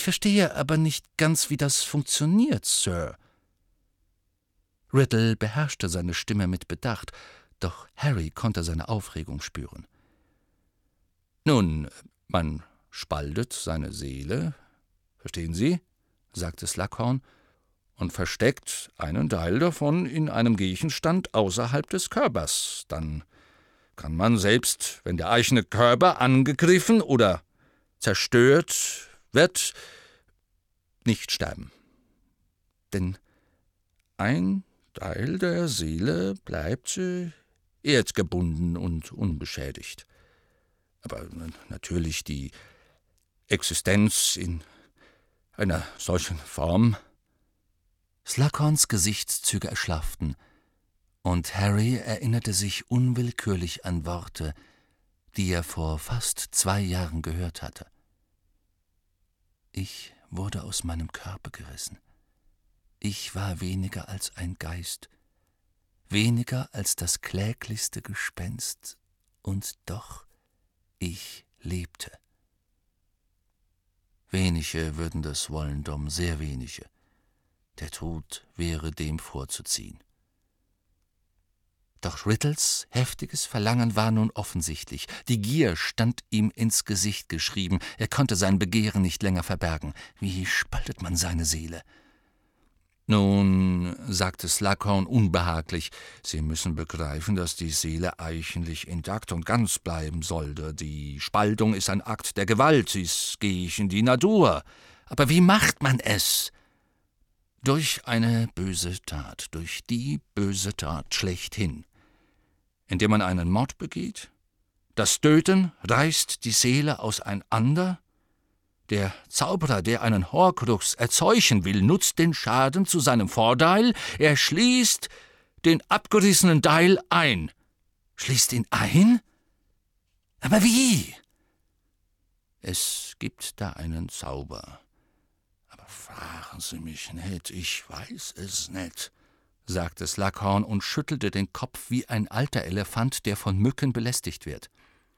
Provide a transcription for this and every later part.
verstehe aber nicht ganz, wie das funktioniert, Sir.« Riddle beherrschte seine Stimme mit Bedacht, doch Harry konnte seine Aufregung spüren. »Nun, man spaltet seine Seele, verstehen Sie?«, sagte Slughorn, »und versteckt einen Teil davon in einem Gegenstand außerhalb des Körpers. Dann kann man, selbst wenn der eigene Körper angegriffen oder zerstört wird, nicht sterben. Denn ein Teil der Seele bleibt erdgebunden und unbeschädigt. Aber natürlich die Existenz in einer solchen Form.« Slughorns Gesichtszüge erschlafften, und Harry erinnerte sich unwillkürlich an Worte, die er vor fast 2 Jahren gehört hatte. »Ich wurde aus meinem Körper gerissen. Ich war weniger als ein Geist, weniger als das kläglichste Gespenst, und doch, ich lebte.« Wenige würden das wollen, Dom, sehr wenige. Der Tod wäre dem vorzuziehen. Doch Riddles heftiges Verlangen war nun offensichtlich. Die Gier stand ihm ins Gesicht geschrieben. Er konnte sein Begehren nicht länger verbergen. Wie spaltet man seine Seele? »Nun«, sagte Slughorn unbehaglich, »Sie müssen begreifen, dass die Seele eigentlich intakt und ganz bleiben sollte. Die Spaltung ist ein Akt der Gewalt, sie ist gegen die Natur. Aber wie macht man es?« »Durch eine böse Tat, durch die böse Tat schlechthin. Indem man einen Mord begeht? Das Töten reißt die Seele auseinander? Der Zauberer, der einen Horcrux erzeugen will, nutzt den Schaden zu seinem Vorteil. Er schließt den abgerissenen Teil ein.« »Schließt ihn ein? Aber wie?« »Es gibt da einen Zauber. Aber fragen Sie mich nicht, ich weiß es nicht«, sagte Slughorn und schüttelte den Kopf wie ein alter Elefant, der von Mücken belästigt wird.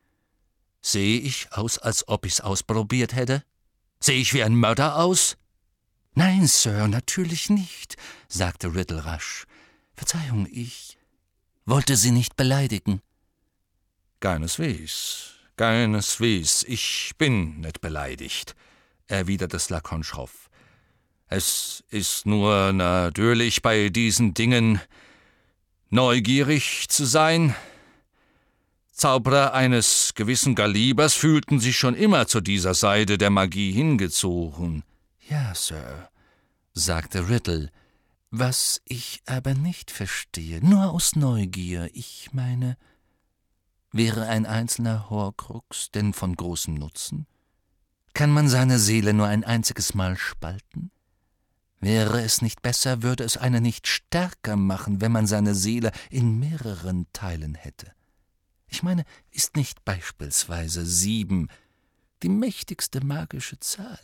»Sehe ich aus, als ob ich's ausprobiert hätte? Sehe ich wie ein Mörder aus?« »Nein, Sir, natürlich nicht«, sagte Riddle rasch. »Verzeihung, ich wollte Sie nicht beleidigen.« »Keineswegs, ich bin nicht beleidigt«, erwiderte Slughorn schroff. »Es ist nur natürlich bei diesen Dingen neugierig zu sein. Zauberer eines gewissen Kalibers fühlten sich schon immer zu dieser Seite der Magie hingezogen.« »Ja, Sir«, sagte Riddle, »was ich aber nicht verstehe, nur aus Neugier, ich meine, wäre ein einzelner Horcrux denn von großem Nutzen? Kann man seine Seele nur ein einziges Mal spalten? Wäre es nicht besser, würde es einen nicht stärker machen, wenn man seine Seele in mehreren Teilen hätte? Ich meine, ist nicht beispielsweise 7 die mächtigste magische Zahl?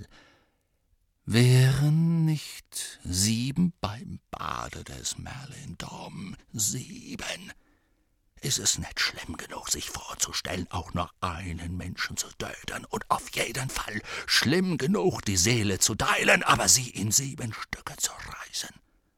Wären nicht 7 beim Bade des Merlin, Dom? 7? Ist es nicht schlimm genug, sich vorzustellen, auch noch einen Menschen zu töten und auf jeden Fall schlimm genug, die Seele zu teilen, aber sie in 7 Stücke zu reißen?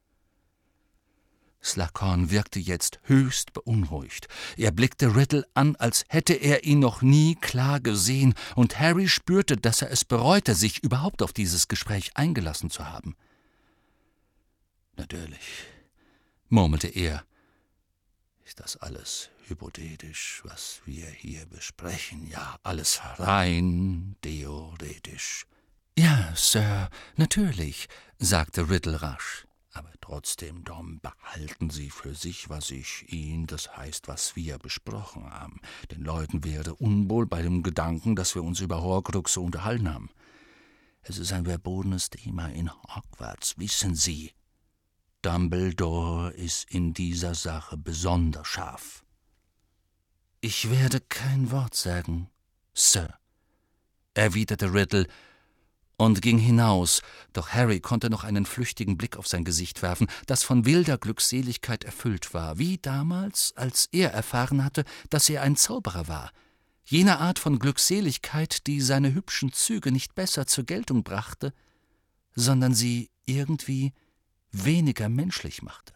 Slughorn wirkte jetzt höchst beunruhigt. Er blickte Riddle an, als hätte er ihn noch nie klar gesehen, und Harry spürte, dass er es bereute, sich überhaupt auf dieses Gespräch eingelassen zu haben. »Natürlich«, murmelte er, »ist das alles hypothetisch, was wir hier besprechen, ja, alles rein theoretisch.« »Ja, Sir, natürlich«, sagte Riddle rasch. »Aber trotzdem, Dom, behalten Sie für sich, was ich Ihnen, das heißt, was wir besprochen haben. Den Leuten wäre unwohl bei dem Gedanken, dass wir uns über Horcruxe unterhalten haben. Es ist ein verbotenes Thema in Hogwarts, wissen Sie. Dumbledore ist in dieser Sache besonders scharf.« »Ich werde kein Wort sagen, Sir«, erwiderte Riddle und ging hinaus, doch Harry konnte noch einen flüchtigen Blick auf sein Gesicht werfen, das von wilder Glückseligkeit erfüllt war, wie damals, als er erfahren hatte, dass er ein Zauberer war. Jene Art von Glückseligkeit, die seine hübschen Züge nicht besser zur Geltung brachte, sondern sie irgendwie weniger menschlich machte.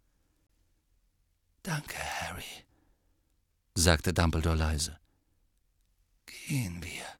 »Danke, Harry«, sagte Dumbledore leise. »Gehen wir.«